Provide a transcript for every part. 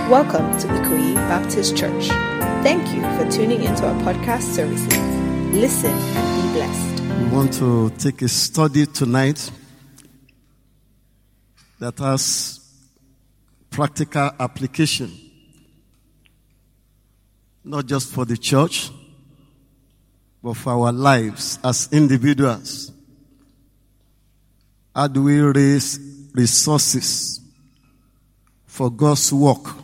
Welcome to Ikoyi Baptist Church. Thank you for tuning into our podcast services. Listen and be blessed. We want to take a study tonight that has practical application, not just for the church, but for our lives as individuals. How do we raise resources for God's work?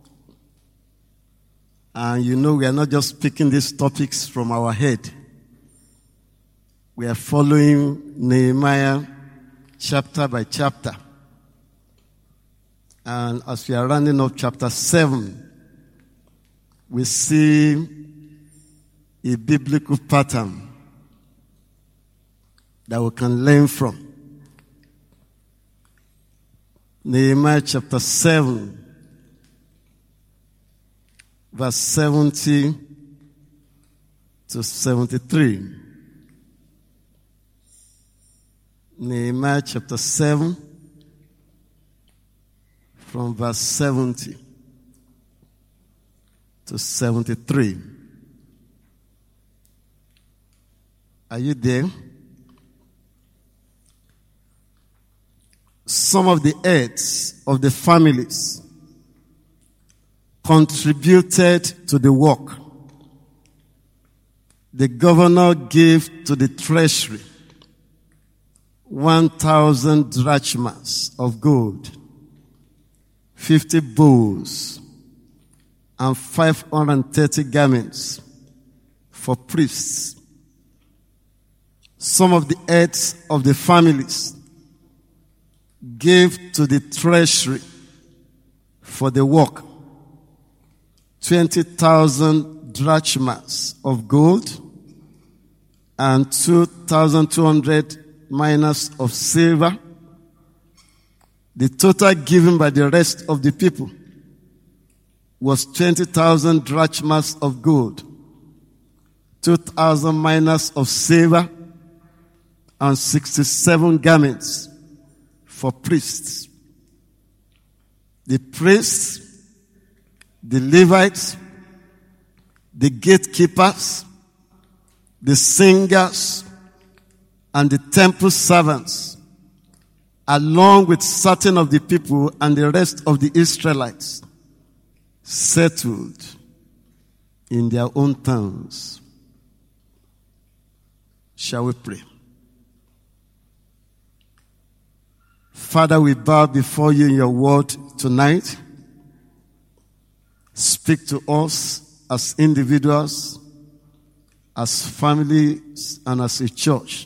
And we are not just picking these topics from our head. We are following Nehemiah chapter by chapter. And as we are rounding up chapter 7, we see a biblical pattern that we can learn from. Nehemiah chapter 7, verse 70 to 73. Nehemiah chapter 7, from verse 70 to 73. Are you there? Some of the heads of the families contributed to the work. The governor gave to the treasury 1,000 drachmas of gold, 50 bowls, and 530 garments for priests. Some of the heads of the families gave to the treasury for the work 20,000 drachmas of gold and 2,200 minas of silver. The total given by the rest of the people was 20,000 drachmas of gold, 2,000 minas of silver, and 67 garments for priests. The priests, the Levites, the gatekeepers, the singers, and the temple servants, along with certain of the people and the rest of the Israelites, settled in their own towns. Shall we pray? Father, we bow before you in your word tonight. Speak to us as individuals, as families, and as a church.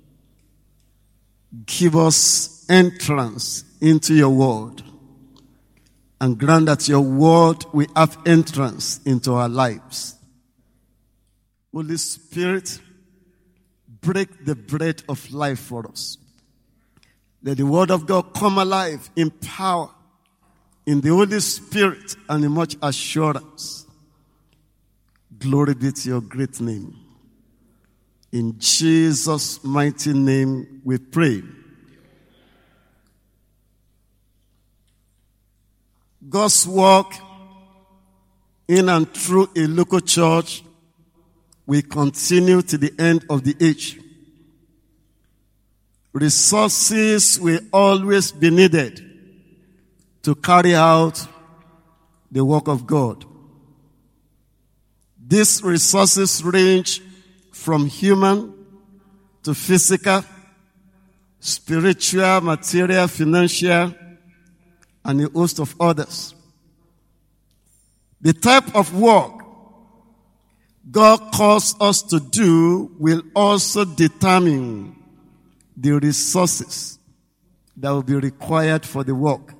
Give us entrance into your word, and grant that your word will have entrance into our lives. Holy Spirit, break the bread of life for us. Let the word of God come alive in power, in the Holy Spirit, and in much assurance. Glory be to your great name. In Jesus' mighty name we pray. God's work in and through a local church will continue to the end of the age. Resources will always be needed to carry out the work of God. These resources range from human to physical, spiritual, material, financial, and a host of others. The type of work God calls us to do will also determine the resources that will be required for the work.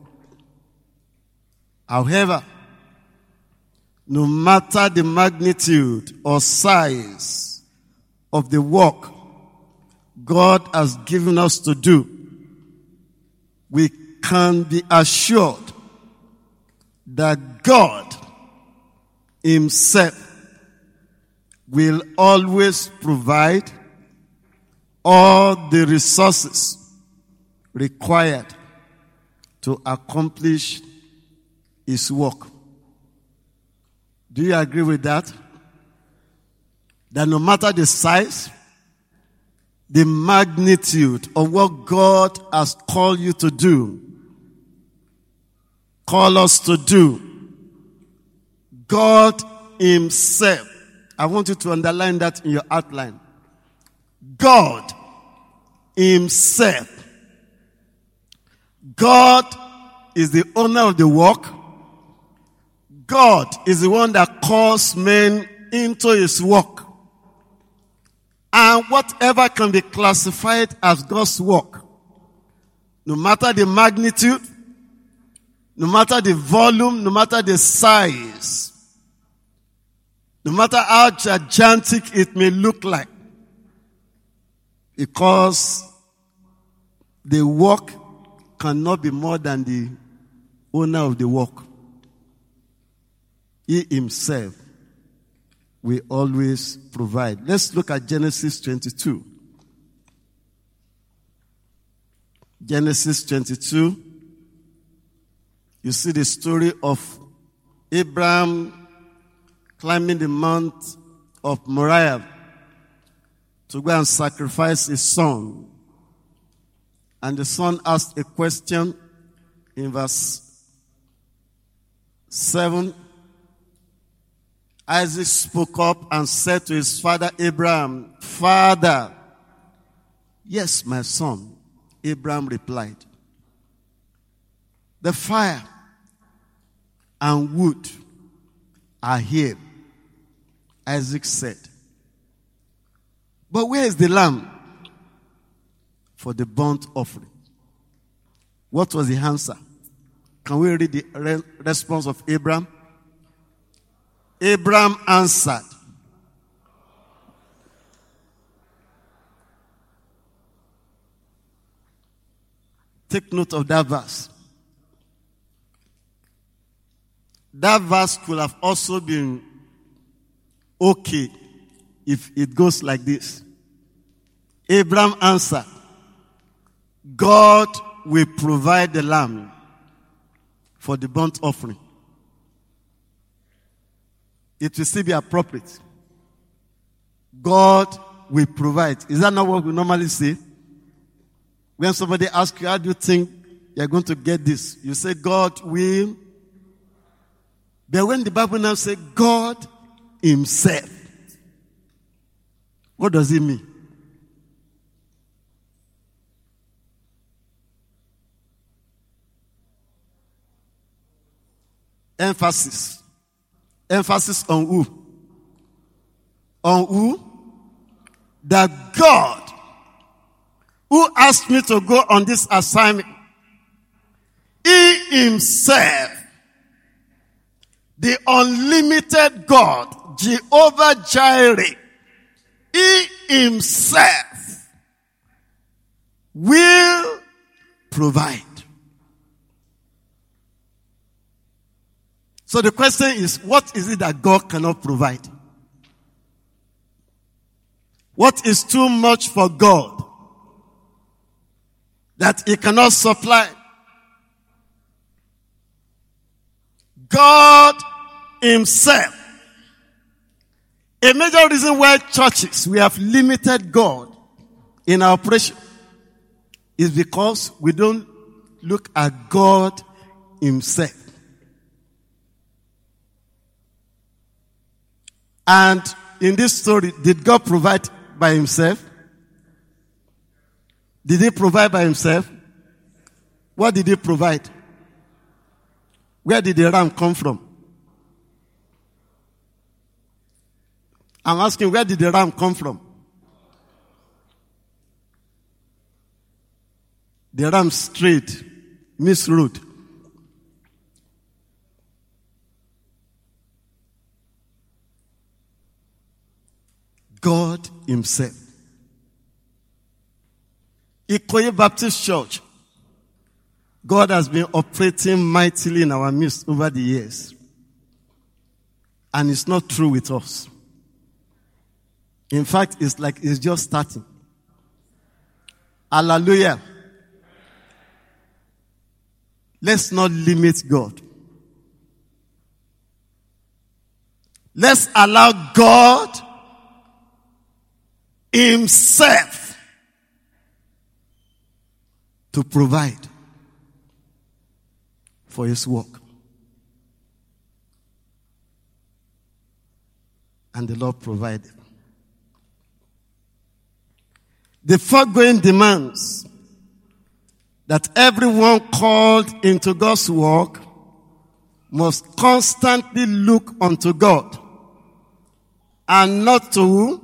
However, no matter the magnitude or size of the work God has given us to do, we can be assured that God Himself will always provide all the resources required to accomplish His work. Do you agree with that? That no matter the size, the magnitude of what God has called you to do, call us to do, God Himself, I want you to underline that in your outline. God Himself. God is the owner of the work. God is the one that calls men into His work. And whatever can be classified as God's work, no matter the magnitude, no matter the volume, no matter the size, no matter how gigantic it may look like, because the work cannot be more than the owner of the work. He Himself will always provide. Let's look at Genesis 22. Genesis 22. You see the story of Abraham climbing the mount of Moriah to go and sacrifice his son. And the son asked a question in verse 7. Isaac spoke up and said to his father Abraham, "Father." "Yes, my son," Abraham replied. "The fire and wood are here," Isaac said. "But where is the lamb for the burnt offering?" What was the answer? Can we read the response of Abraham? Abraham answered, take note of that verse. That verse could have also been okay if it goes like this. Abraham answered, God will provide the lamb for the burnt offering. It will still be appropriate. God will provide. Is that not what we normally say? When somebody asks you, how do you think you're going to get this? You say, God will. But when the Bible now says God Himself, what does it mean? Emphasis. Emphasis on who? On who? That God, who asked me to go on this assignment, He Himself, the unlimited God, Jehovah Jireh, He Himself will provide. So the question is, what is it that God cannot provide? What is too much for God that He cannot supply? God Himself. A major reason why churches, we have limited God in our operation is because we don't look at God Himself. And in this story, did God provide by Himself? Did He provide by Himself? What did He provide? Where did the ram come from? I'm asking, where did the ram come from? The ram strayed, misroad. God Himself. Ikoyi Baptist Church, God has been operating mightily in our midst over the years. And it's not true with us. In fact, it's like it's just starting. Hallelujah. Let's not limit God. Let's allow God himself to provide for his work. And the Lord provided. The foregoing demands that everyone called into God's work must constantly look unto God and not to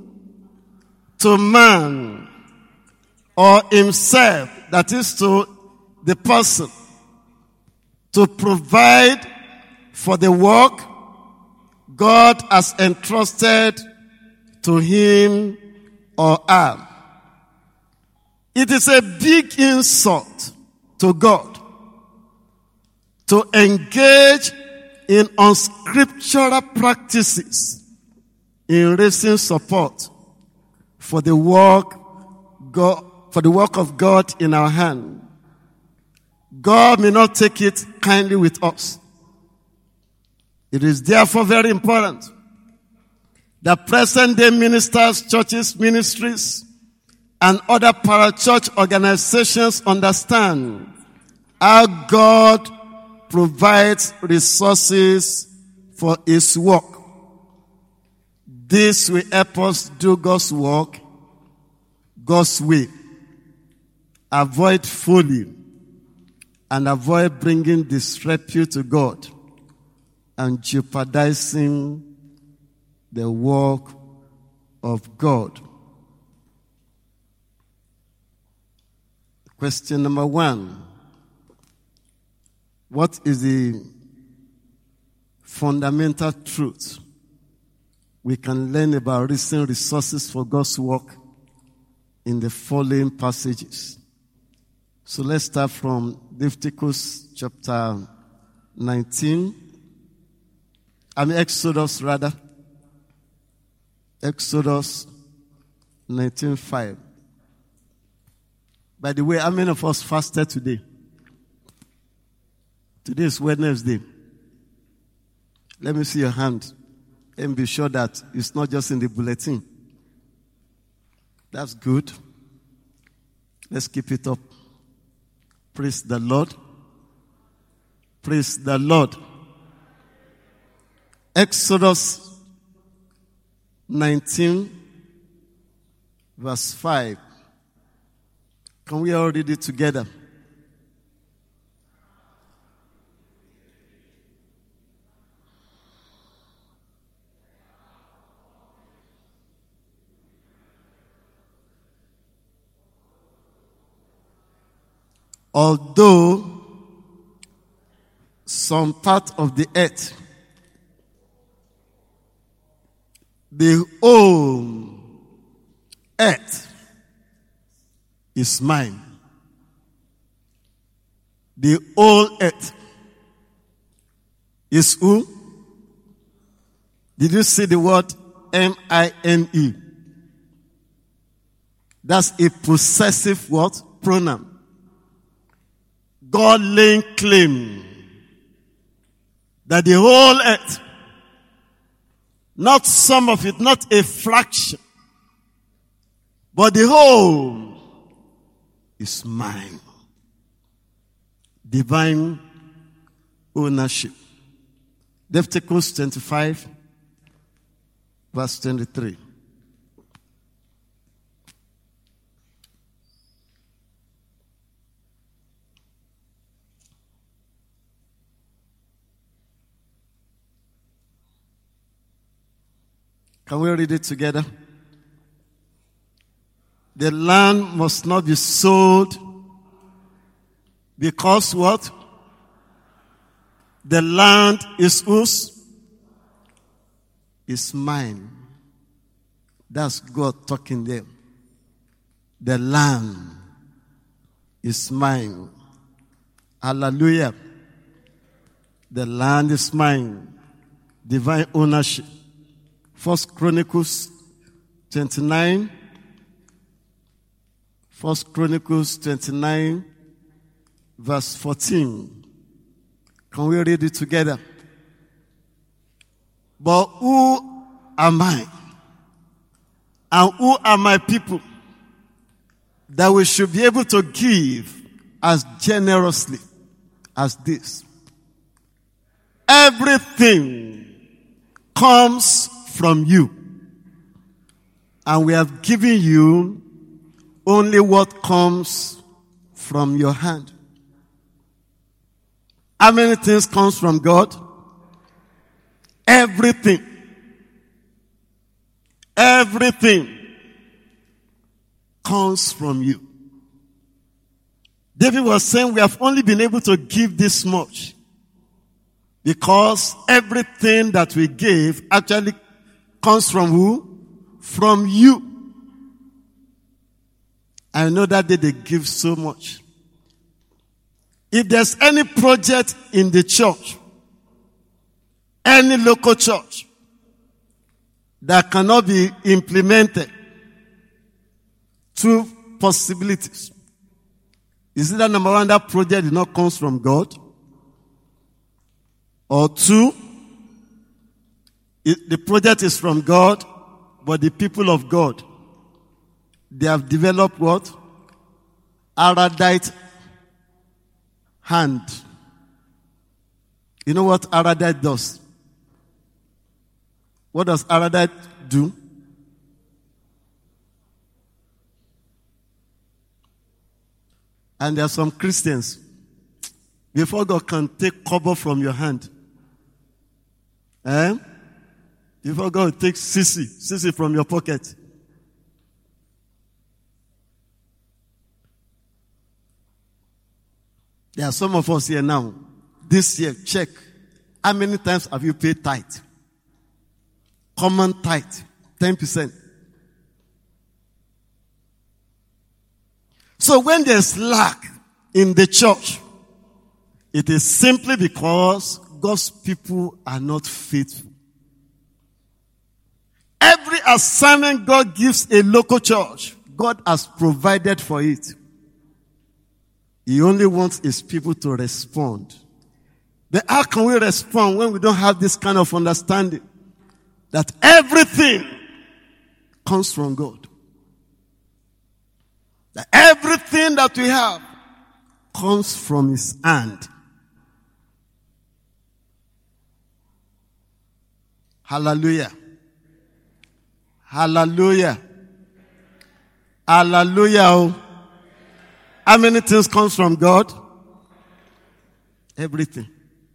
man or himself, that is to the person, to provide for the work God has entrusted to him or her. It is a big insult to God to engage in unscriptural practices in raising support for the work of God in our hand. God may not take it kindly with us. It is therefore very important that present-day ministers, churches, ministries, and other parachurch organizations understand how God provides resources for his work. This will help us do God's work God's way. Avoid folly and avoid bringing disrepute to God and jeopardizing the work of God. Question number 1. What is the fundamental truth we can learn about raising resources for God's work in the following passages? So let's start from Leviticus chapter 19. Exodus rather. Exodus 19:5. By the way, how many of us fasted today? Today is Wednesday. Let me see your hand and be sure that it's not just in the bulletin. That's good. Let's keep it up. Praise the Lord. Praise the Lord. Exodus 19, verse 5. Can we all read it together? Although some part of the earth, the whole earth is mine. The whole earth is who? Did you see the word M-I-N-E? That's a possessive word, pronoun. God laying claim that the whole earth, not some of it, not a fraction, but the whole is mine. Divine ownership. Leviticus 25, verse 23. Can we read it together? The land must not be sold because what? The land is whose? Is mine. That's God talking there. The land is mine. Hallelujah. The land is mine. Divine ownership. 1 Chronicles 29. 1 Chronicles 29, verse 14. Can we read it together? But who am I? And who are my people that we should be able to give as generously as this? Everything comes from you. And we have given you only what comes from your hand. How many things comes from God? Everything. Everything comes from you. David was saying we have only been able to give this much because everything that we gave actually comes from who? From you. I know that they give so much. If there's any project in the church, any local church, that cannot be implemented, two possibilities. Is it that number one, that project did not come from God? Or two, the project is from God, but the people of God, they have developed what? Erudite hand. You know what erudite does? What does erudite do? And there are some Christians, before God can take cover from your hand, before God takes sissy from your pocket, there are some of us here now, this year, check, how many times have you paid tithe? Common tithe, 10%. So when there's lack in the church, it is simply because God's people are not faithful. Every assignment God gives a local church, God has provided for it. He only wants his people to respond. Then how can we respond when we don't have this kind of understanding? That everything comes from God. That everything that we have comes from his hand. Hallelujah. Hallelujah. Hallelujah. How many things comes from God? Everything.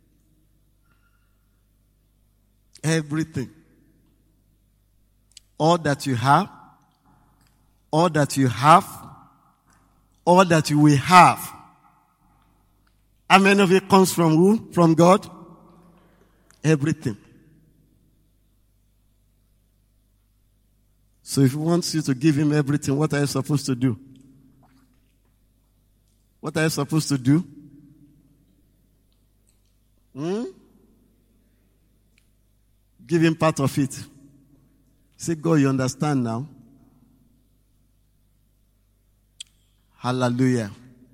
Everything. All that you have, all that you have, all that you will have. How many of it comes from who? From God? Everything. So if he wants you to give him everything, what are you supposed to do? What are you supposed to do? Give him part of it. Say, God, you understand now? Hallelujah.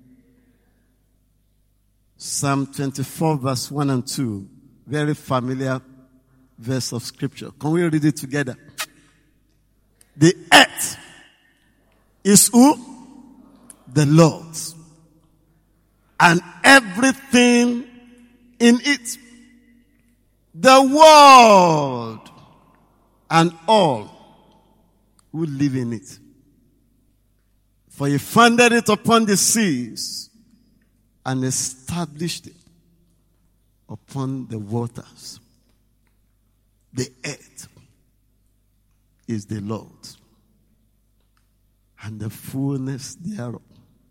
Psalm 24 verse 1 and 2. Very familiar verse of scripture. Can we read it together? The earth is who? The Lord's. And everything in it. The world and all who live in it. For he founded it upon the seas and established it upon the waters. The earth is the Lord's and the fullness thereof.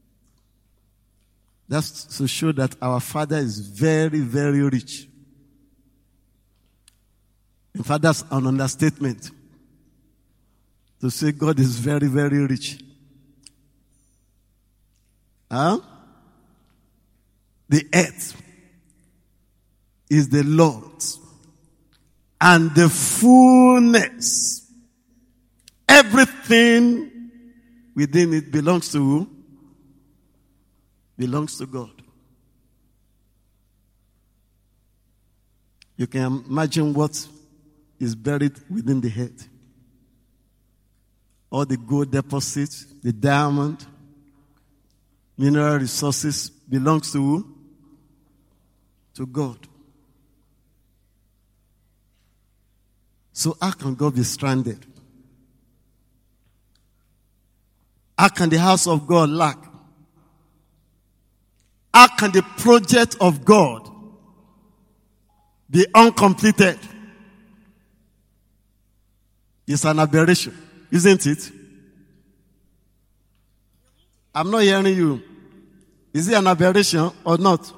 That's to show that our Father is very, very rich. In fact, that's an understatement to say God is very, very rich. The earth is the Lord's and the fullness. Everything within it belongs to who? Belongs to God. You can imagine what is buried within the head. All the gold deposits, the diamond, mineral resources belongs to who? To God. So how can God be stranded? How can the house of God lack? How can the project of God be uncompleted? It's an aberration, isn't it? I'm not hearing you. Is it an aberration or not?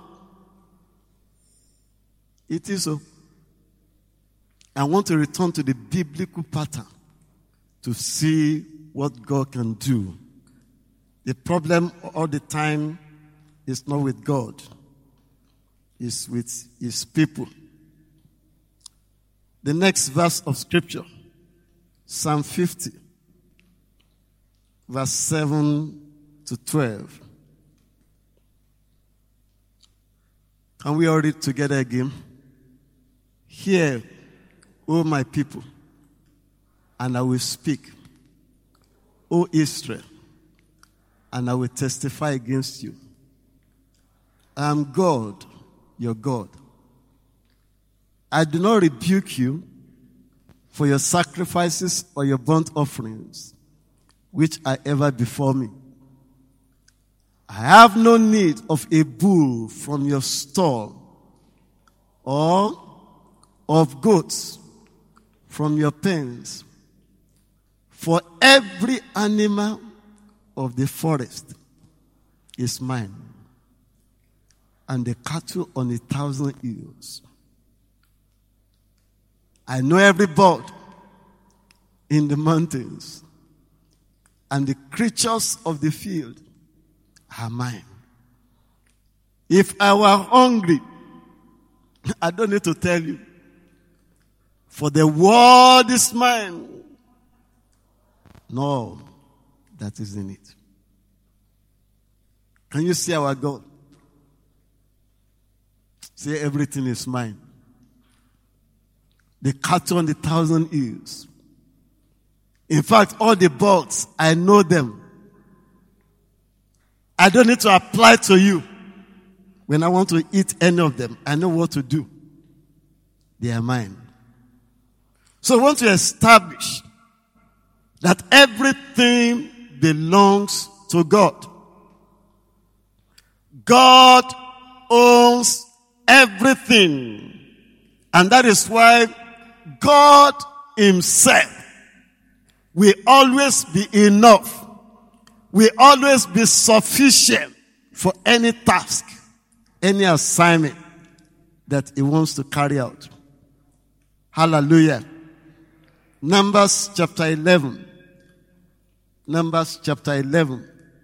It is so. I want to return to the biblical pattern to see what God can do. The problem all the time is not with God. It's with his people. The next verse of scripture, Psalm 50, verse 7 to 12. Can we all read together again? Hear, O my people, and I will speak. O Israel, and I will testify against you. I am God, your God. I do not rebuke you for your sacrifices or your burnt offerings, which are ever before me. I have no need of a bull from your stall, or of goats from your pens. For every animal of the forest is mine, and the cattle on 1,000 hills. I know every bird in the mountains, and the creatures of the field are mine. If I were hungry, I don't need to tell you, for the world is mine. No, that isn't it. Can you see our God? Say everything is mine. The cattle on 1,000 hills. In fact, all the birds, I know them. I don't need to apply to you. When I want to eat any of them, I know what to do. They are mine. So I want to establish that everything belongs to God. God owns everything. And that is why God himself will always be enough, will always be sufficient for any task, any assignment that he wants to carry out. Hallelujah. Numbers chapter 11. Numbers chapter 11.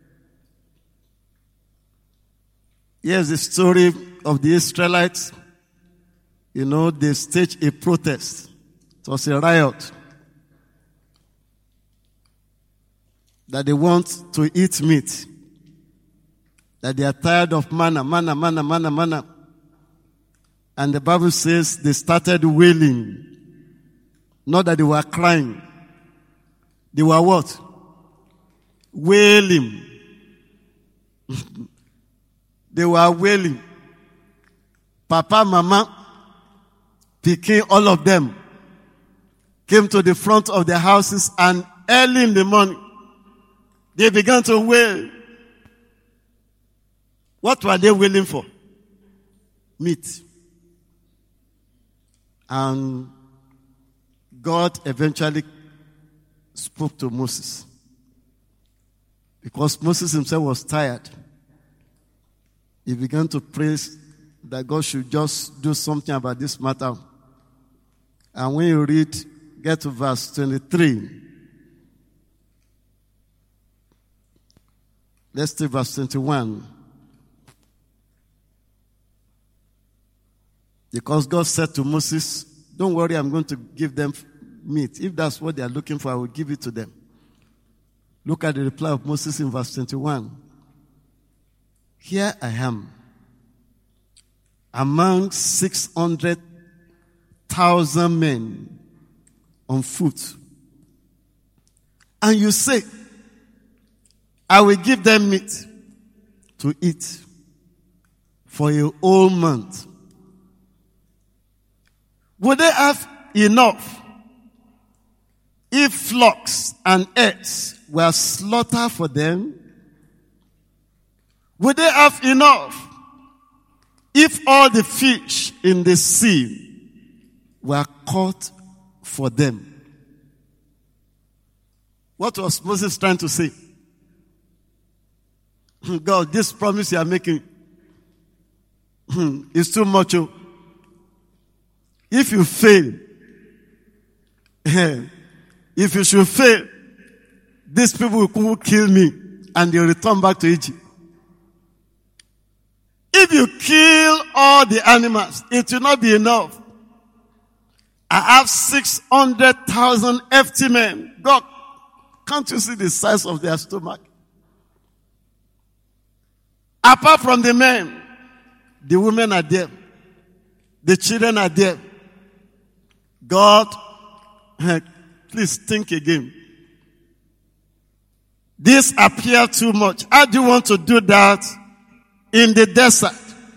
Here's the story of the Israelites. You know, they staged a protest. It was a riot. That they want to eat meat. That they are tired of manna. And the Bible says they started wailing. Not that they were crying. They were what? Wailing. They were wailing. Papa, mama, Pikin, all of them came to the front of their houses, and early in the morning, they began to wail. What were they wailing for? Meat. And God eventually spoke to Moses. Because Moses himself was tired. He began to pray that God should just do something about this matter. And when you read, get to verse 23. Let's take verse 21. Because God said to Moses, don't worry, I'm going to give them meat. If that's what they are looking for, I will give it to them. Look at the reply of Moses in verse 21. Here I am, among 600,000 men on foot, and you say, I will give them meat to eat for a whole month, would they have enough if flocks and herds were slaughtered for them? Would they have enough if all the fish in the sea were caught for them? What was Moses trying to say? God, this promise you are making is too much. If you fail, if you should fail, these people will kill me and they'll return back to Egypt. If you kill all the animals, it will not be enough. I have 600,000 FT men. God, can't you see the size of their stomach? Apart from the men, the women are there. The children are there. God, please think again. This appears too much. How do you want to do that in the desert?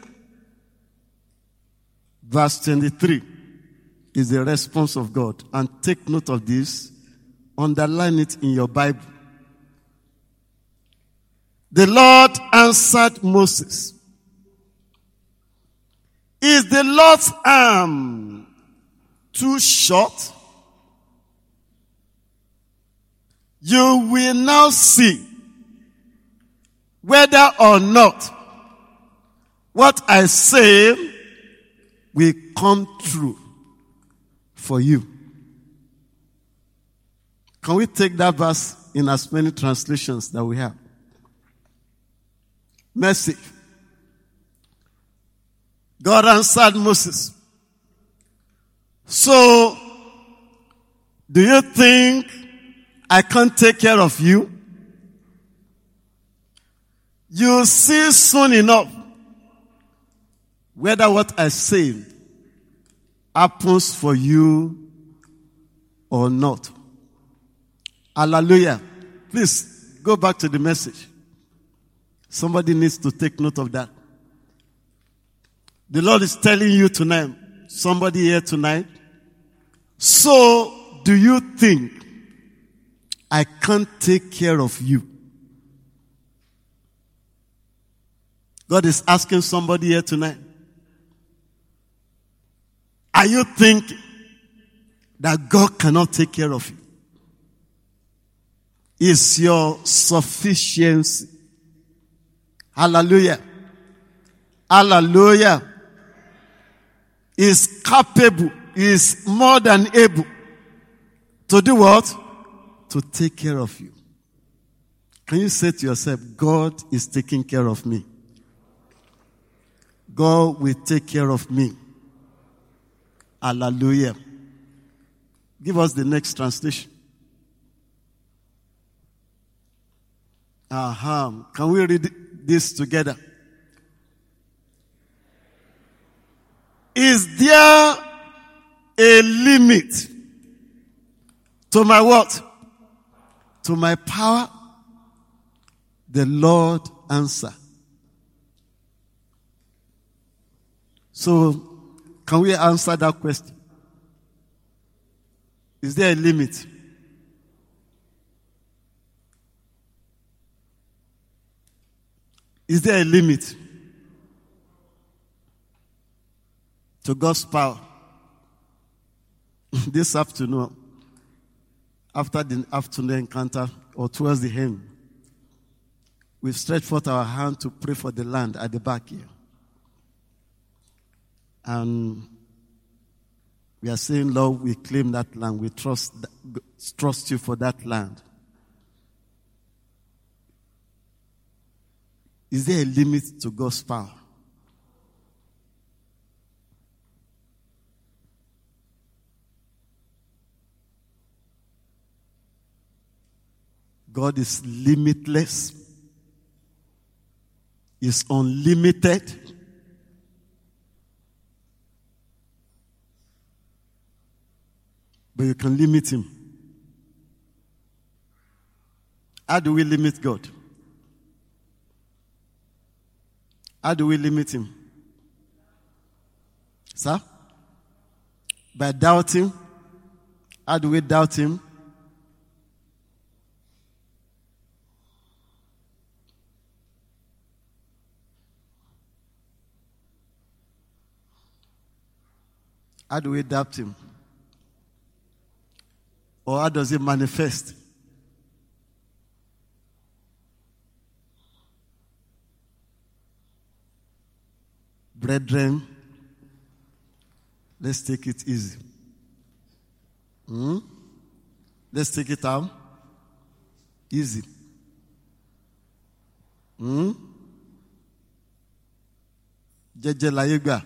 Verse 23 is the response of God. And take note of this. Underline it in your Bible. The Lord answered Moses, is the Lord's arm too short? You will now see whether or not what I say will come true for you. Can we take that verse in as many translations that we have? Mercy. God answered Moses, so do you think I can't take care of you? You'll see soon enough whether what I say happens for you or not. Hallelujah. Please go back to the message. Somebody needs to take note of that. The Lord is telling you tonight, somebody here tonight, so do you think I can't take care of you? God is asking somebody here tonight, are you thinking that God cannot take care of you? Is your sufficiency. Hallelujah. Hallelujah. Is capable, is more than able to do what? To take care of you. Can you say to yourself, God is taking care of me. God will take care of me. Hallelujah. Give us the next translation. Can we read this together? Is there a limit to my what? To my power? The Lord answered. So, can we answer that question? Is there a limit? Is there a limit to God's power? This afternoon, after the afternoon encounter, or towards the end, we stretch forth our hand to pray for the land at the back here. And we are saying, Lord, we claim that land. We trust you for that land. Is there a limit to God's power? God is limitless. Is unlimited. but you can limit him. How do we limit God? How do we limit him? Sir? By doubting. How do we doubt him? How do we doubt him? Or how does it manifest? Brethren, let's take it easy. Let's take it out. Easy. Jeje layega.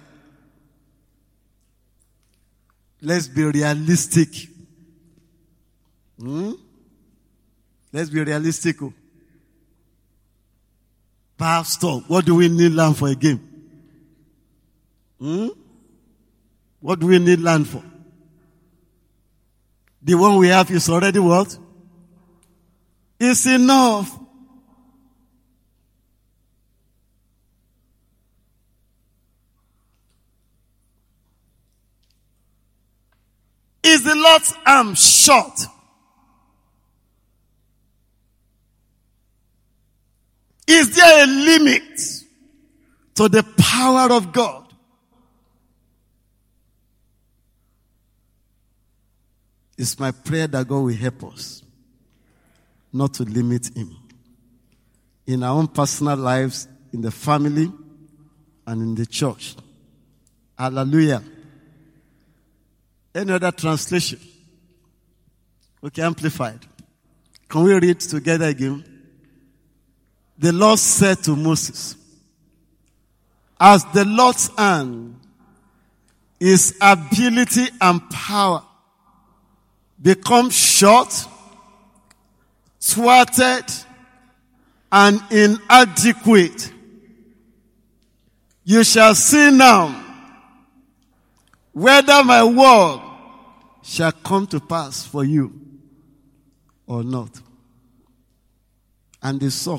Let's be realistic. Let's be realistic. Pastor, what do we need land for again? What do we need land for? The one we have is already what? It's enough. Is the Lord's arm short? Is there a limit to the power of God? It's my prayer that God will help us not to limit him. In our own personal lives, in the family, and in the church. Hallelujah. Any other translation? Okay, amplified. Can we read together again? The Lord said to Moses, as the Lord's hand, his ability and power become short, thwarted, and inadequate, you shall see now whether my word shall come to pass for you or not. And they saw.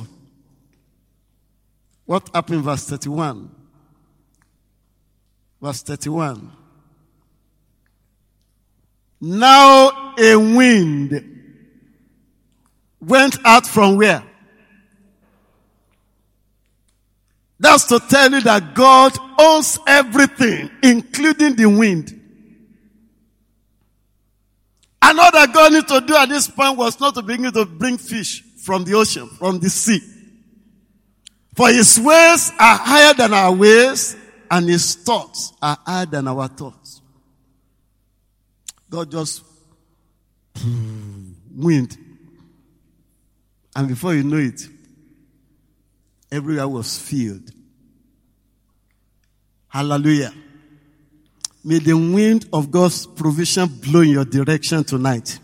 What happened in verse 31? Verse 31. Now a wind went out from where? That's to tell you that God owns everything, including the wind. And all that God needed to do at this point was not to begin to bring fish from the ocean, from the sea. For his ways are higher than our ways, and his thoughts are higher than our thoughts. God just wind. And before you know it, everywhere was filled. Hallelujah. May the wind of God's provision blow in your direction tonight.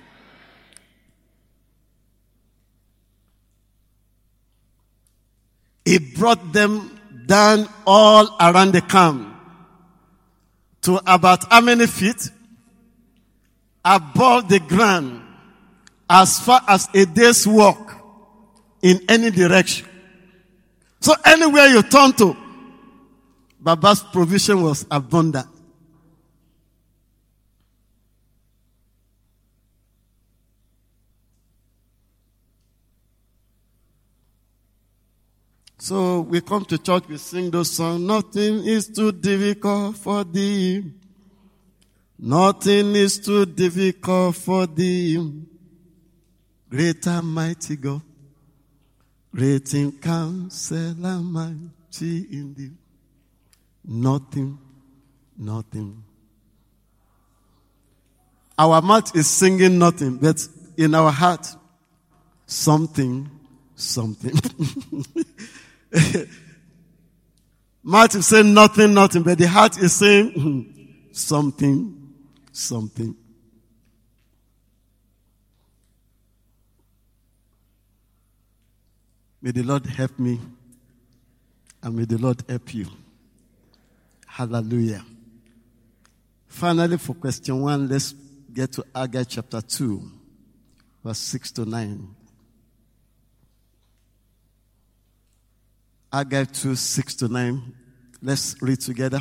He brought them down all around the camp to about how many feet? Above the ground, as far as a day's walk in any direction. So anywhere you turn to, Baba's provision was abundant. So we come to church, we sing those songs. Nothing is too difficult for thee. Nothing is too difficult for thee. Great and mighty God. Great in counsel and mighty in thee. Nothing. Our mouth is singing nothing, but in our heart, something. Mouth is saying nothing, but the heart is saying something. May the Lord help me, and may the Lord help you. Hallelujah. Finally, for question 1, let's get to Haggai chapter 2, verse 6 to 9. Haggai 2, 6 to 9. Let's read together.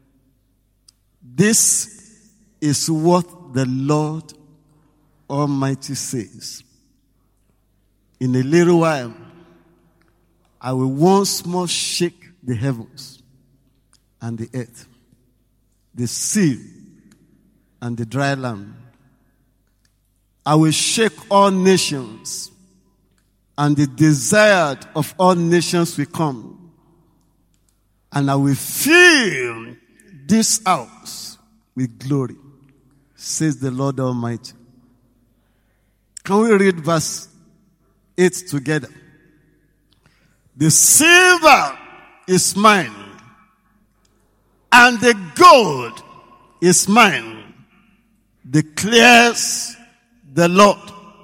This is what the Lord Almighty says. In a little while, I will once more shake the heavens and the earth, the sea and the dry land. I will shake all nations, and the desired of all nations will come. And I will fill this house with glory, says the Lord Almighty. Can we read verse 8 together? The silver is mine, and the gold is mine, declares the Lord.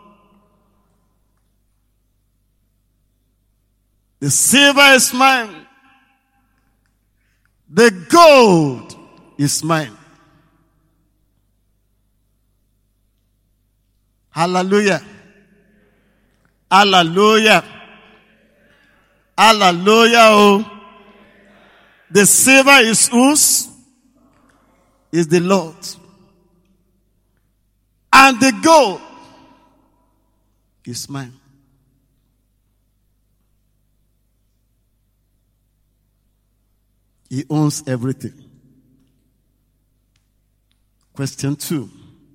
The silver is mine, the gold is mine. Hallelujah. Hallelujah. Hallelujah. Oh. The silver is whose? Is the Lord. And the gold is mine. He owns everything. Question 2.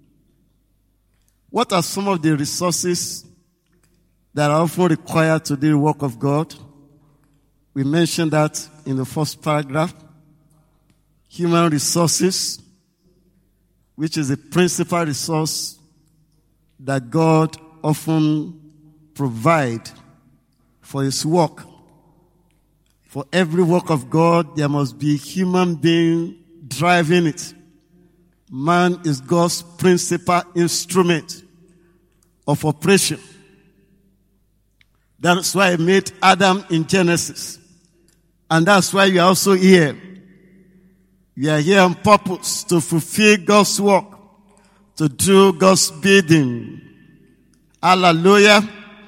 What are some of the resources that are often required to do the work of God? We mentioned that in the first paragraph. Human resources, which is the principal resource that God often provides for his work. For every work of God, there must be a human being driving it. Man is God's principal instrument of operation. That's why he made Adam in Genesis. And that's why you are also here. You are here on purpose to fulfill God's work, to do God's bidding. Hallelujah.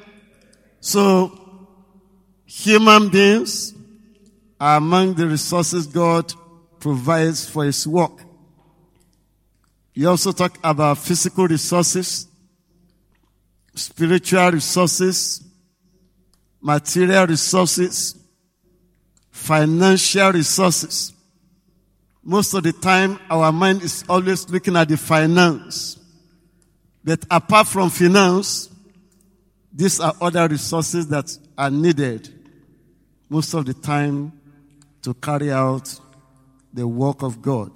So, human beings are among the resources God provides for his work. You also talk about physical resources, spiritual resources, material resources, financial resources. Most of the time, our mind is always looking at the finance. But apart from finance, these are other resources that are needed most of the time to carry out the work of God.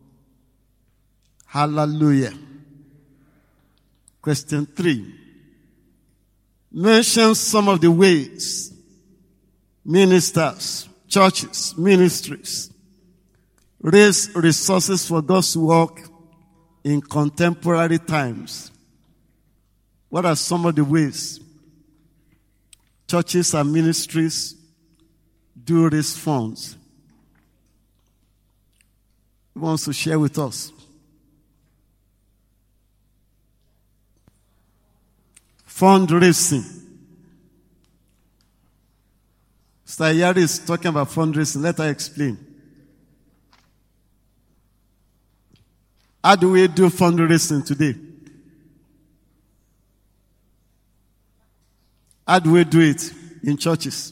Hallelujah. Question 3. Mention some of the ways ministers, churches, ministries raise resources for God's work in contemporary times. What are some of the ways churches and ministries do raise funds? Who wants to share with us? Fundraising. Mr. Yari is talking about fundraising. Let her explain. How do we do fundraising today? How do we do it in churches?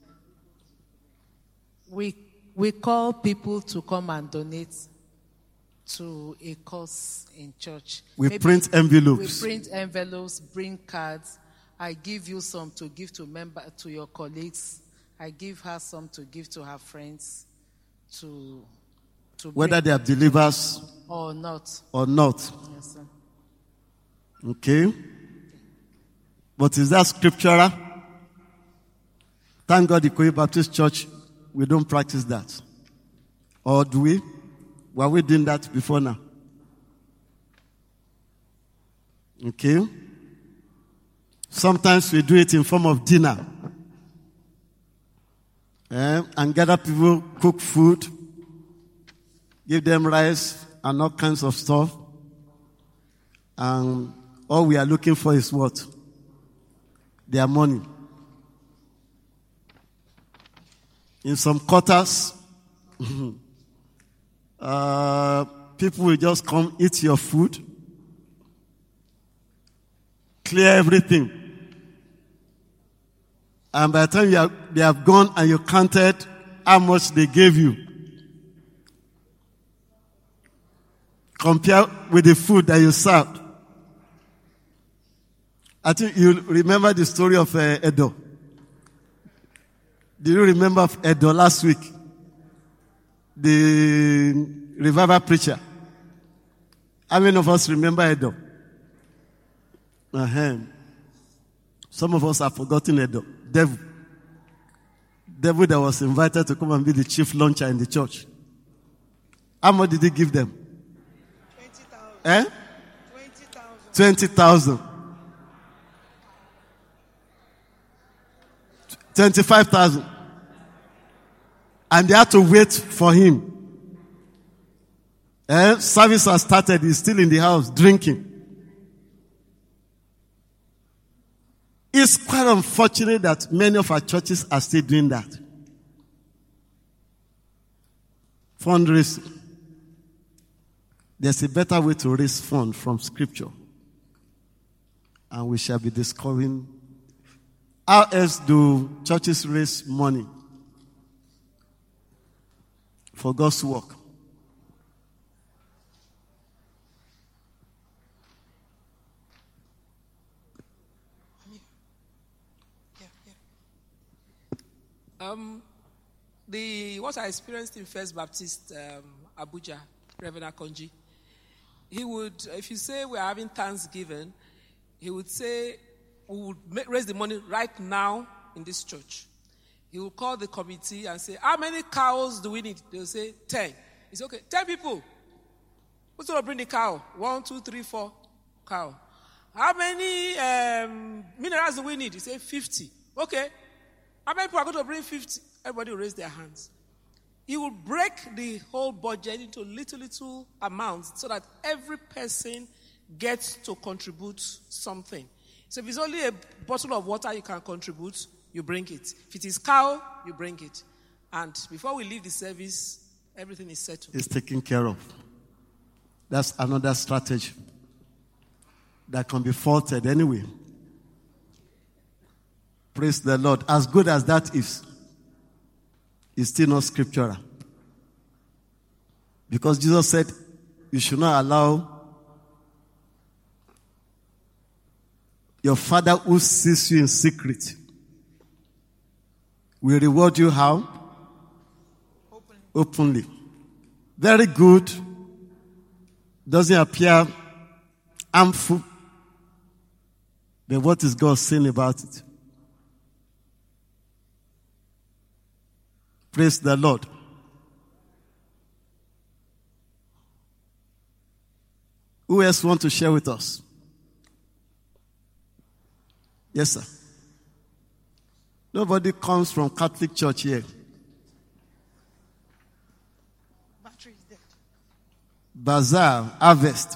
We call people to come and donate to a cause in church. We print envelopes. We print envelopes, bring cards. I give you some to give to your colleagues. I give her some to give to her friends. To whether they are believers or not. Yes, sir. Okay. But is that scriptural? Thank God, the Ikoyi Baptist Church, we don't practice that. Or do we? Were we doing that before now? Okay. Sometimes we do it in form of dinner. And gather people, cook food, give them rice and all kinds of stuff. And all we are looking for is what? Their money. In some quarters, people will just come eat your food, clear everything. And by the time they have gone and you counted how much they gave you, compare with the food that you served. I think you remember the story of Edo. Did you remember Edo last week? The revival preacher. How many of us remember Edo? Some of us have forgotten Edo. Devil that was invited to come and be the chief launcher in the church. How much did he give them? 20,000. 20,000. 25,000. And they had to wait for him. Service has started. He's still in the house drinking. It's quite unfortunate that many of our churches are still doing that. Fundraising. There's a better way to raise funds from Scripture. And we shall be discovering how else do churches raise money for God's work. What I experienced in First Baptist Abuja, Reverend Akonji, he would, if you say we're having Thanksgiving, he would say we would raise the money right now in this church. He will call the committee and say, how many cows do we need? They'll say 10. It's okay, 10 people. Who's going to bring the cow? 1, 2, 3, 4 cow. How many minerals do we need? He say 50. Okay. How many people are going to bring 50? Everybody will raise their hands. He will break the whole budget into little amounts so that every person gets to contribute something. So if it's only a bottle of water you can contribute, you bring it. If it is cow, you bring it. And before we leave the service, everything is settled. It's taken care of. That's another strategy that can be faulted anyway. Praise the Lord. As good as that is, it's still not scriptural. Because Jesus said, you should not allow your Father who sees you in secret will reward you how? Openly. Very good. Doesn't appear harmful. But what is God saying about it? Praise the Lord. Who else want to share with us? Yes, sir. Nobody comes from Catholic Church here. Battery is dead. Bazaar, harvest.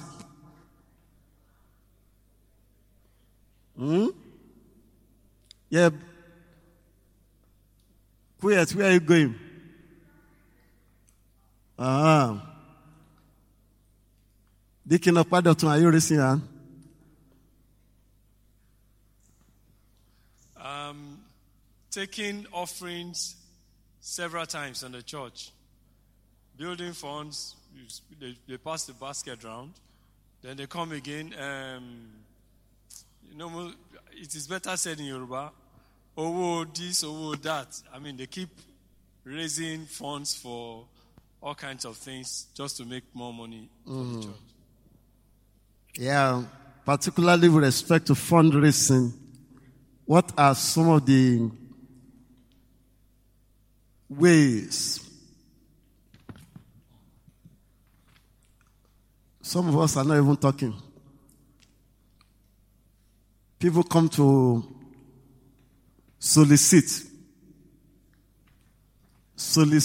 Yeah. Where are you going? Deacon of Padotun, are you raising your hand? Taking offerings several times in the church. Building funds, they pass the basket round. Then they come again. It is better said in Yoruba. Owo this, owo that. I mean, they keep raising funds for all kinds of things just to make more money for the church. Yeah, particularly with respect to fundraising, what are some of the ways? Some of us are not even talking. People come to solicit.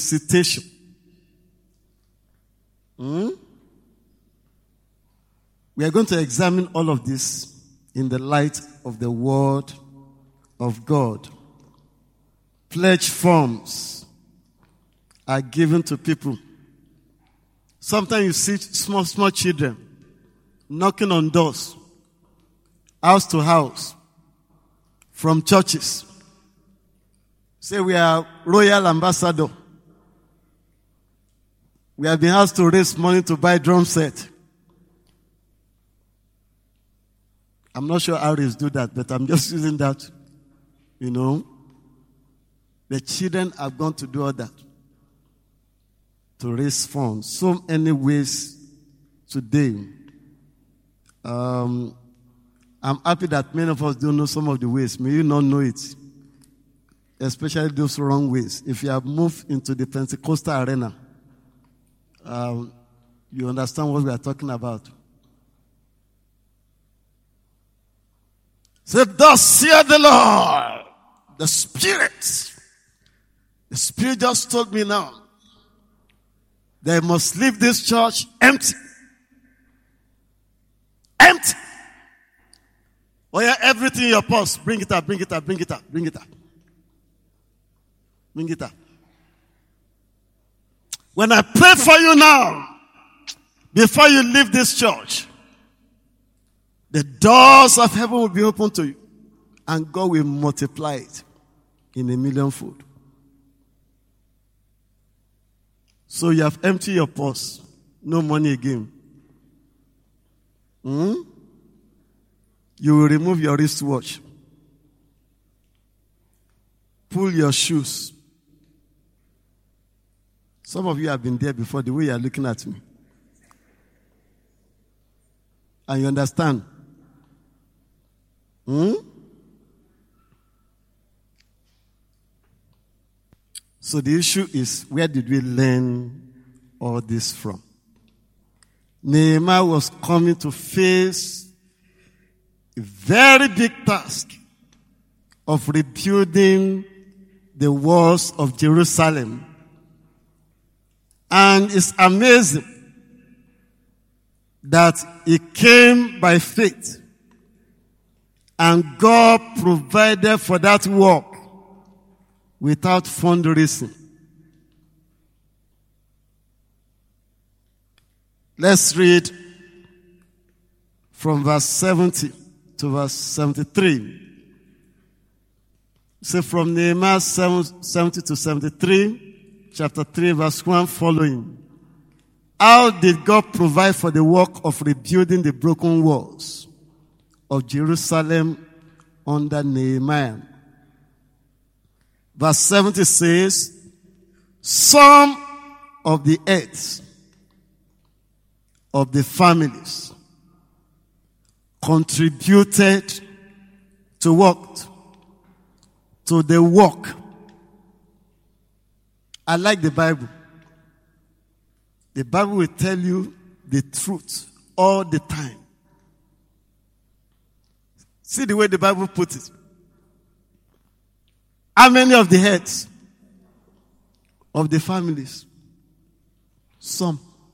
Solicitation. We We are going to examine all of this in the light of the Word of God. Pledge forms are given to people. Sometimes you see small children knocking on doors, house to house, from churches. Say we are royal ambassador. We have been asked to raise money to buy drum set. I'm not sure how to do that, but I'm just using that. You know, the children have gone to do all that, to raise funds. So many ways today. I'm happy that many of us don't know some of the ways. May you not know it, especially those wrong ways. If you have moved into the Pentecostal arena, you understand what we are talking about. Say, thus saith the Lord, the Spirit. The Spirit just told me now, they must leave this church empty. Empty. Oh yeah, everything in your purse, bring it up, bring it up, bring it up, bring it up. Bring it up. When I pray for you now, before you leave this church, the doors of heaven will be open to you, and God will multiply it in 1,000,000-fold. So you have emptied your purse, no money again. You will remove your wristwatch, pull your shoes. Some of you have been there before, the way you are looking at me. And you understand? So the issue is, where did we learn all this from? Nehemiah was coming to face a very big task of rebuilding the walls of Jerusalem. And it's amazing that he came by faith, and God provided for that work without fundraising. Let's read from verse 70 to verse 73. So from Nehemiah 70 to 73, chapter 3, verse 1 following. How did God provide for the work of rebuilding the broken walls of Jerusalem under Nehemiah? Verse 70 says, some of the heads of the families contributed to what? To the work. I like the Bible. The Bible will tell you the truth all the time. See the way the Bible puts it. How many of the heads of the families? Some.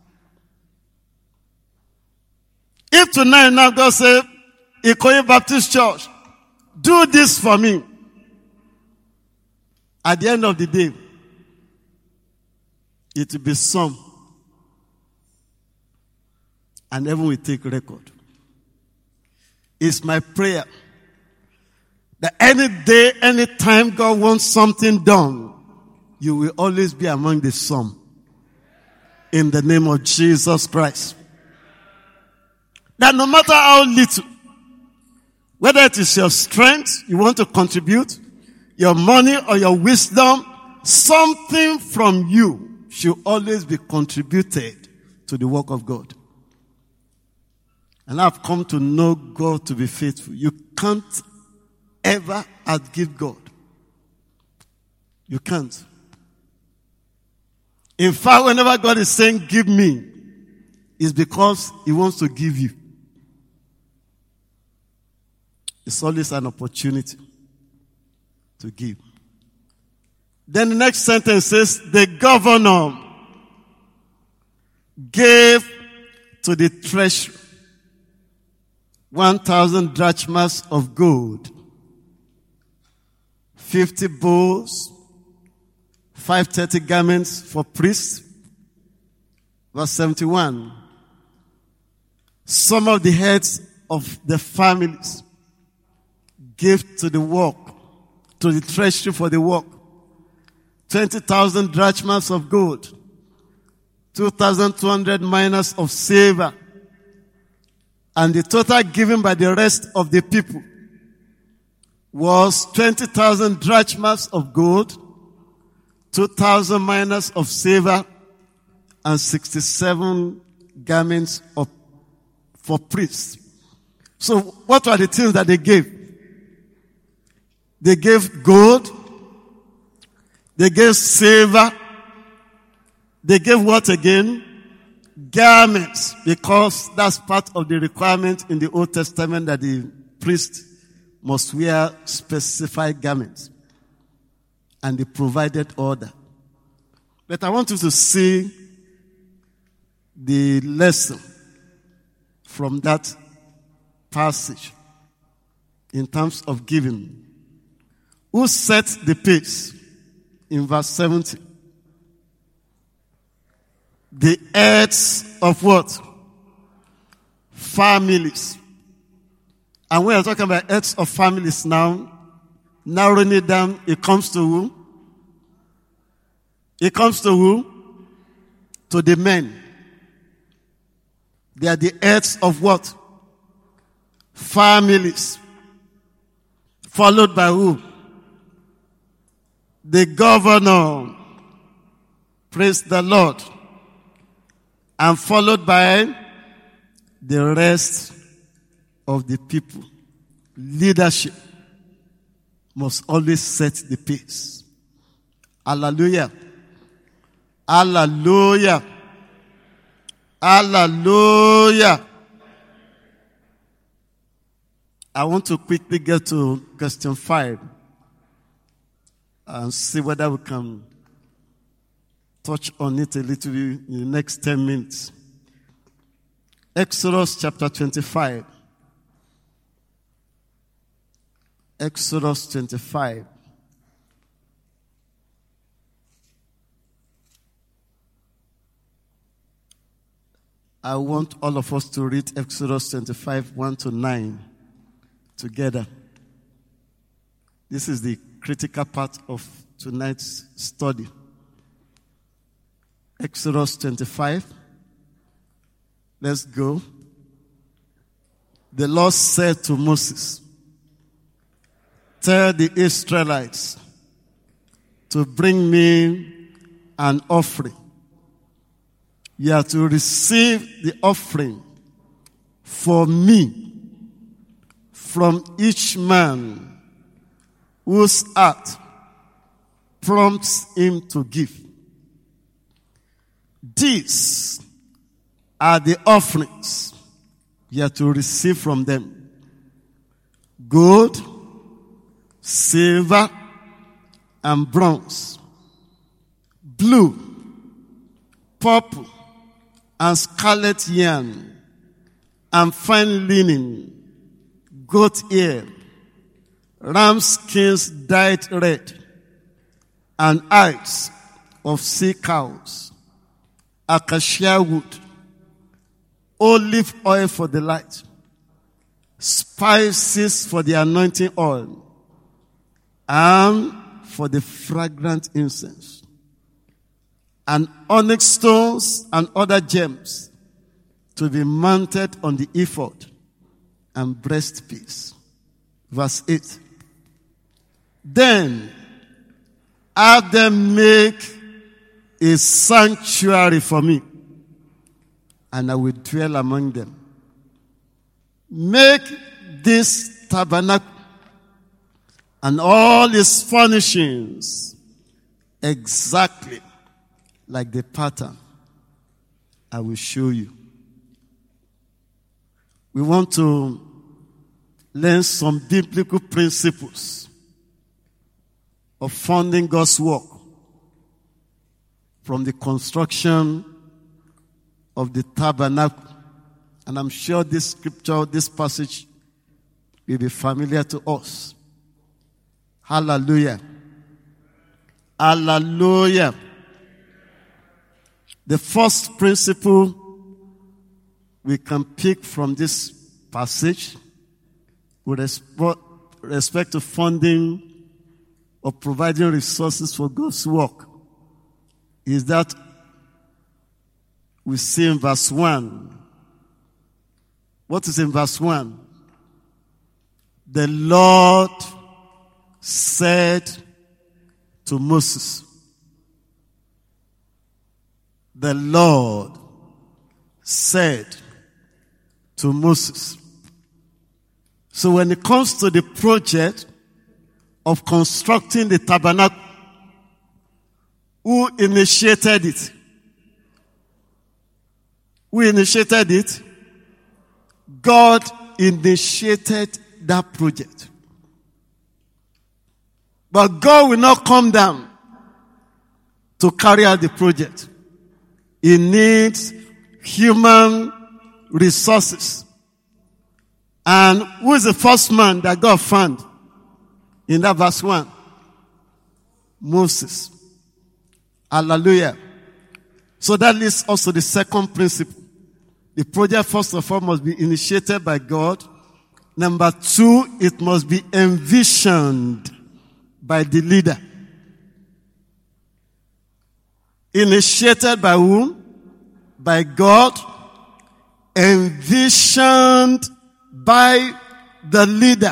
If tonight now God say, Ikoyi Baptist Church, do this for me. At the end of the day, it will be some. And heaven will take record. It's my prayer that any day, any time God wants something done, you will always be among the some. In the name of Jesus Christ. That no matter how little, whether it is your strength, you want to contribute, your money or your wisdom, something from you should always be contributed to the work of God. And I've come to know God to be faithful. You can't ever outgive God. You can't. In fact, whenever God is saying, give me, it's because He wants to give you. It's always an opportunity to give. Then the next sentence says, the governor gave to the treasury. 1,000 drachmas of gold, 50 bowls, 530 garments for priests. Verse 71. Some of the heads of the families gave to the work, to the treasury for the work, 20,000 drachmas of gold, 2,200 minas of silver, and the total given by the rest of the people was 20,000 drachmas of gold, 2,000 minas of silver, and 67 garments for priests. So what were the things that they gave? They gave gold, they gave silver, they gave what again? Garments, because that's part of the requirement in the Old Testament that the priest must wear specified garments. And they provided order. But I want you to see the lesson from that passage in terms of giving. Who set the pace? In verse 70. The heads of what? Families. And we are talking about heads of families now. Narrowing it down, it comes to who? It comes to who? To the men. They are the heads of what? Families. Followed by who? The governor. Praise the Lord. And followed by the rest of the people. Leadership must always set the pace. Hallelujah. Hallelujah. Hallelujah. I want to quickly get to question 5 and see whether we can touch on it a little bit in the next 10 minutes. Exodus chapter 25. Exodus 25. I want all of us to read Exodus 25, 1 to 9 together. This is the critical part of tonight's study. Exodus 25. Let's go. The Lord said to Moses, tell the Israelites to bring me an offering. You are to receive the offering for me from each man whose heart prompts him to give. These are the offerings you are to receive from them: gold, silver, and bronze, blue, purple, and scarlet yarn, and fine linen, goat hair, ram skins dyed red, and hides of sea cows, acacia wood, olive oil for the light, spices for the anointing oil, and for the fragrant incense, and onyx stones and other gems to be mounted on the ephod and breastpiece. Verse 8. Then have them make a sanctuary for me, and I will dwell among them. Make this tabernacle and all its furnishings exactly like the pattern I will show you. We want to learn some biblical principles of funding God's work from the construction of the tabernacle And I'm sure this scripture, this passage will be familiar to us. Hallelujah. Hallelujah. The first principle we can pick from this passage with respect to funding or providing resources for God's work is that we see in verse 1. What is in verse 1? The Lord said to Moses. The Lord said to Moses. So when it comes to the project of constructing the tabernacle, who initiated it? Who initiated it? God initiated that project. But God will not come down to carry out the project. He needs human resources. And who is the first man that God found in that verse 1? Moses. Hallelujah. So that leads us to the second principle. The project, first of all, must be initiated by God. Number 2, it must be envisioned by the leader. Initiated by whom? By God. Envisioned by the leader.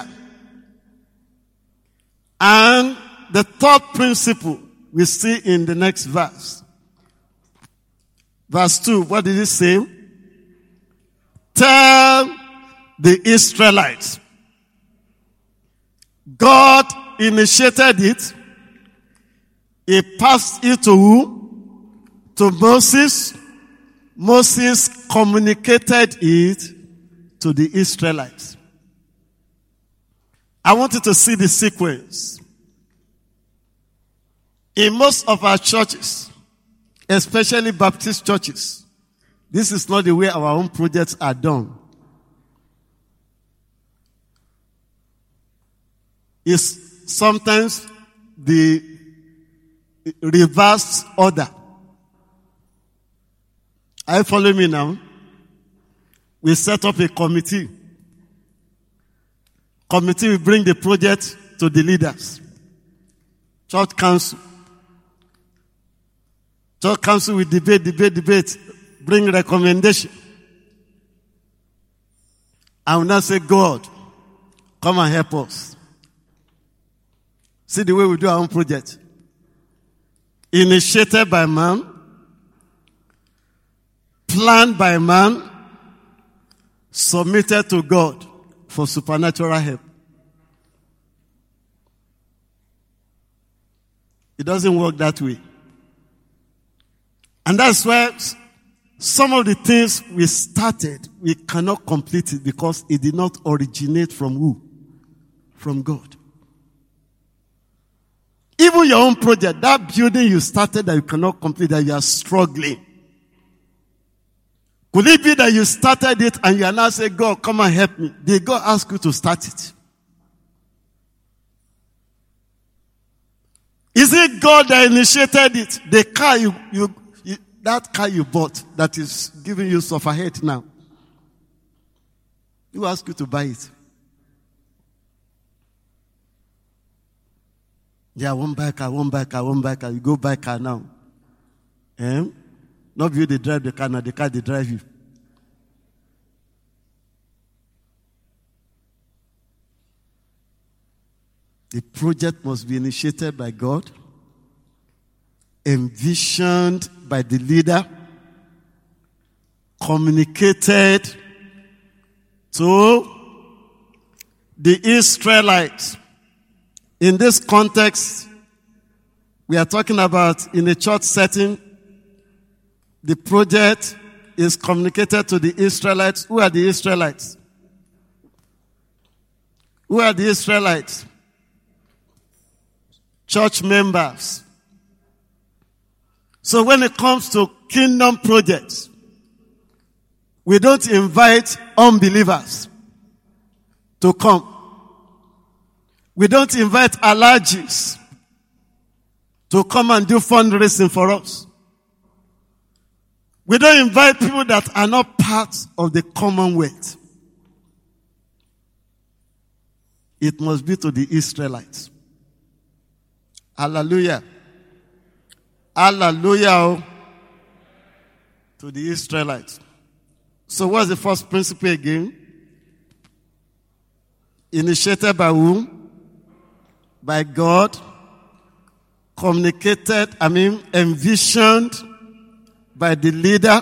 And the third principle we see in the next verse. Verse 2, what did it say? Tell the Israelites. God initiated it. He passed it to who? To Moses. Moses communicated it to the Israelites. I want you to see the sequence. In most of our churches, especially Baptist churches, this is not the way our own projects are done. It's sometimes the reverse order. Are you following me now? We set up a committee. Committee will bring the project to the leaders. Church council. Church council will debate, bring recommendation. I will now say, God, come and help us. See the way we do our own project. Initiated by man, planned by man, submitted to God for supernatural help. It doesn't work that way. And that's why some of the things we started, we cannot complete it because it did not originate from who? From God. Even your own project, that building you started that you cannot complete, that you are struggling. Could it be that you started it and you are now saying, God, come and help me? Did God ask you to start it? Is it God that initiated it? The car that car you bought that is giving you sufferhead now. Who asked you to buy it? Yeah, I won't buy car. You go buy car now. Not you they drive the car now, the car they drive you. The project must be initiated by God, envisioned by the leader, communicated to the Israelites. In this context, we are talking about in a church setting, the project is communicated to the Israelites. Who are the Israelites? Who are the Israelites? Church members. So when it comes to kingdom projects, We don't invite unbelievers to come. We don't invite allergies to come and do fundraising for us. We don't invite people that are not part of the commonwealth. It must be to the Israelites. Hallelujah. Hallelujah. To the Israelites. So what's the first principle again? Initiated by whom? By God. Envisioned by the leader.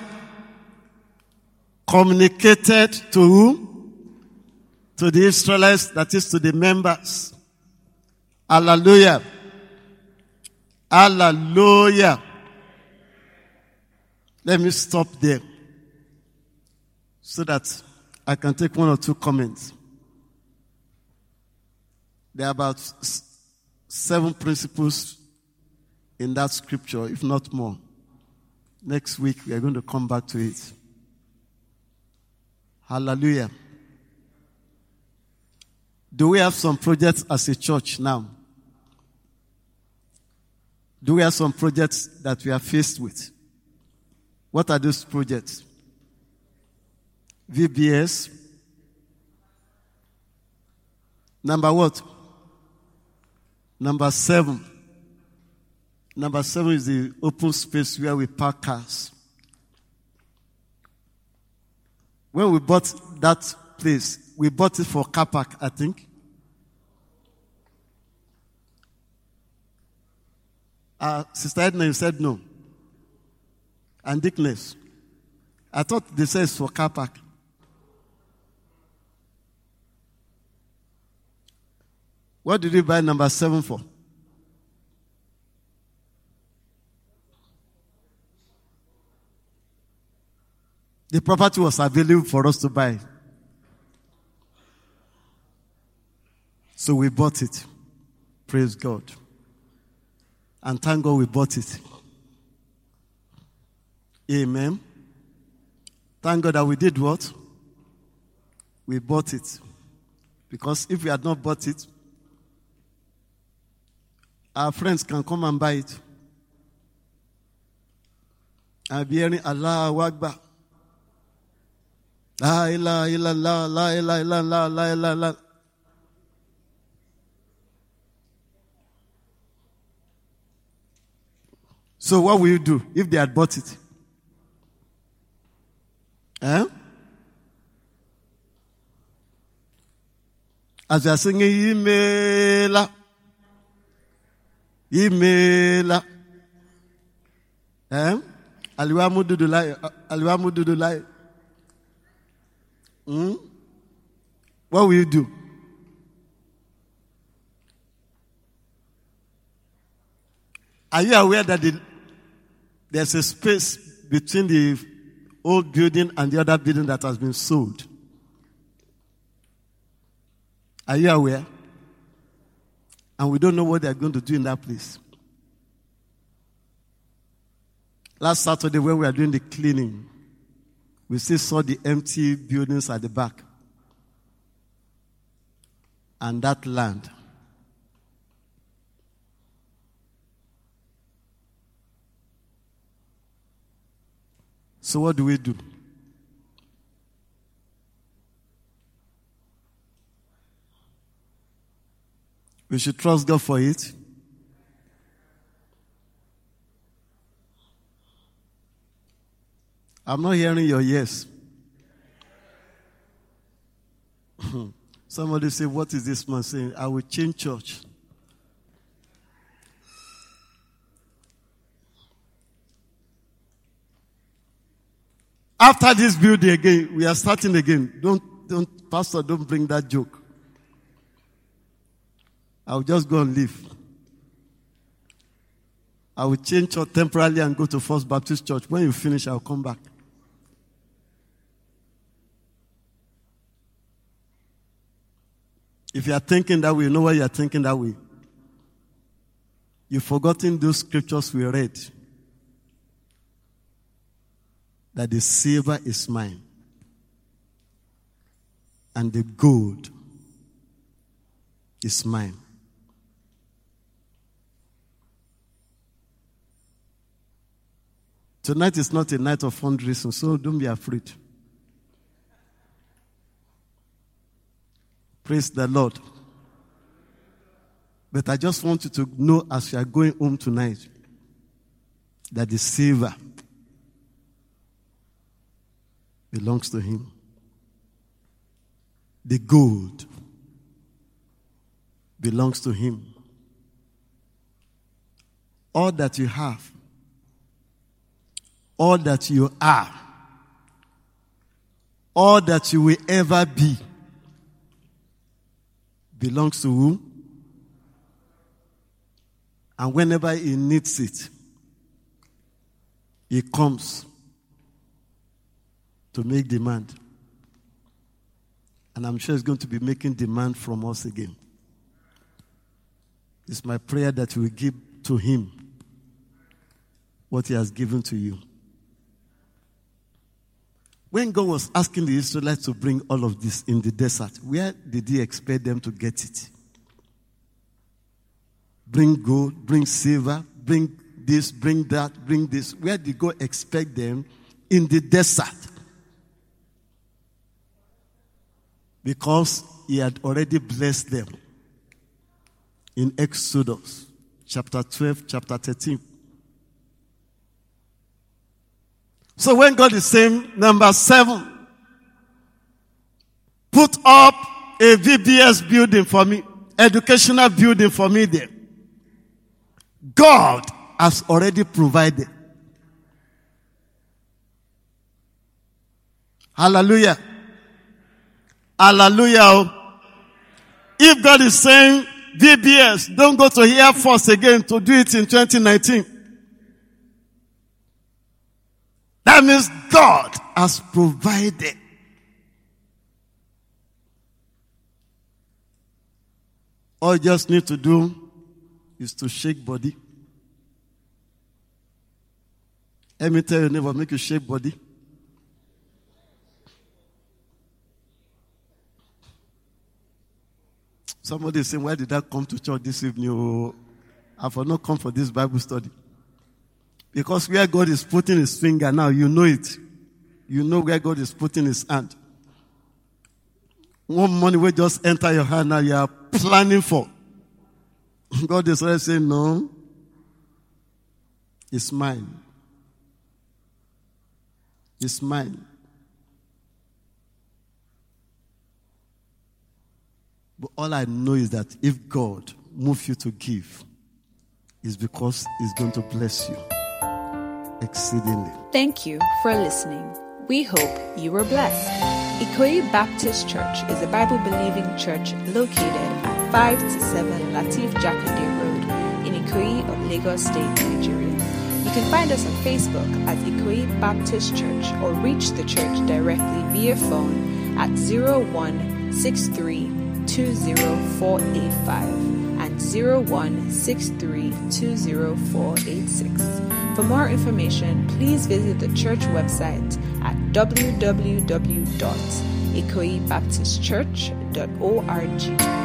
Communicated to whom? To the Israelites, that is to the members. Hallelujah. Hallelujah. Let me stop there so that I can take one or two comments. There are about 7 principles in that scripture, if not more. Next week, we are going to come back to it. Hallelujah. Do we have some projects as a church now? Do we have some projects that we are faced with? What are those projects? VBS. Number what? Number 7. Number 7 is the open space where we park cars. When we bought that place, we bought it for car park, I think. Sister Edna, you said no. And Dickness. I thought they said it's for car park. What did you buy number 7 for? The property was available for us to buy. So we bought it. Praise God. And thank God we bought it. Amen. Thank God that we did what? We bought it. Because if we had not bought it, our friends can come and buy it. I'll be hearing Allahu Akbar. La ilaha illallah, la ilaha illallah, la ilaha illallah. So what will you do if they had bought it? As we are singing, Imela, Imela. Aliwa mududulai. What will you do? Are you aware that there's a space between the old building and the other building that has been sold? Are you aware? And we don't know what they're going to do in that place. Last Saturday when we were doing the cleaning, we still saw the empty buildings at the back. And that land. So what do we do? We should trust God for it. I'm not hearing your yes. Somebody say, what is this man saying? I will change church. After this building again, we are starting again. Don't, Pastor, don't bring that joke. I'll just go and leave. I will change church temporarily and go to First Baptist Church. When you finish, I'll come back. If you are thinking that way, you know why you are thinking that way. You've forgotten those scriptures we read. That the silver is mine and the gold is mine. Tonight is not a night of fundraising, so don't be afraid. Praise the Lord. But I just want you to know as you are going home tonight that the silver belongs to him. The gold belongs to him. All that you have, all that you are, all that you will ever be belongs to who? And whenever he needs it, he comes to make demand. And I'm sure he's going to be making demand from us again. It's my prayer that you will give to him what he has given to you. When God was asking the Israelites to bring all of this in the desert, where did he expect them to get it? Bring gold, bring silver, bring this, bring that, bring this. Where did God expect them? In the desert. Because he had already blessed them. In Exodus chapter 12, chapter 13. So when God is saying, number 7, put up a VBS building for me, educational building for me there. God has already provided. Hallelujah. Hallelujah. If God is saying, VBS, don't go to Air Force again to do it in 2019. That means God has provided. All you just need to do is to shake body. Let me tell your neighbor, make you shake body. Somebody is saying, why did I come to church this evening? Oh, I have not come for this Bible study. Because where God is putting his finger now, you know it. You know where God is putting his hand. One money will just enter your hand now, you are planning for. God is already saying, no, it's mine. It's mine. But all I know is that if God moves you to give, it's because he's going to bless you exceedingly. Thank you for listening. We hope you were blessed. Ikoyi Baptist Church is a Bible-believing church located at 5 to 7 Lateef Jakande Road in Ikoyi of Lagos State, Nigeria. You can find us on Facebook at Ikoyi Baptist Church or reach the church directly via phone at 0163204885 and 0163204886. For more information, please visit the church website at www.ikoyibaptistchurch.org.